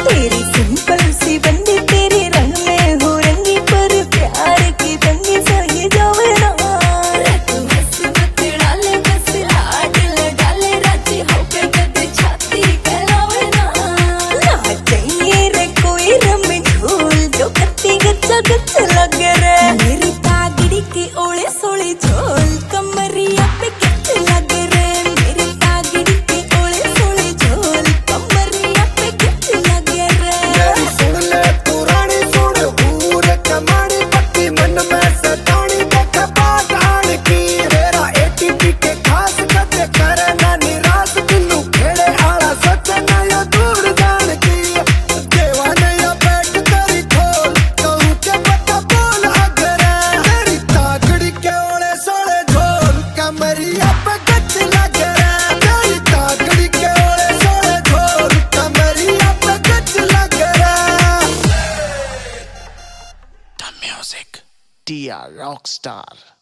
तेरी सिंपल सी बंदी तेरे रंग में हो रंगी, पर प्यार की बंदी सही जावे ना। तू हंस मत डाले बस लाड डाले, राजी होके कदे छाती कहलावे ना। ना चाहिए रे कोई रम झूल, जो कत्ती गच्चा गच्चा लगे रे। मेरी तागड़ी के ओले सोले झोल, कमरिया पे किच लगे रे। मेरी तागड़ी के ओले सोले झोल, कमरिया पे किच लगे रे। सुन ले पुरानी सुन भूर कमानी पक्की, मन में सतानी देख बात आन की। मेरा एटीपी के खास कदे करे ना निराश, दिलू खेड़े आला सोचे ना यो दूर जान की। देवाने या बैठ करी खोल, कहूँ के पता बोल अगरे। तेरी तागड़ी के ओले सोले झोल, कमरिया पे गच लगे रे। तेरी तागड़ी के ओले सोले झोल, कमरिया पे गच लगे रे। The music, DR Rockstar.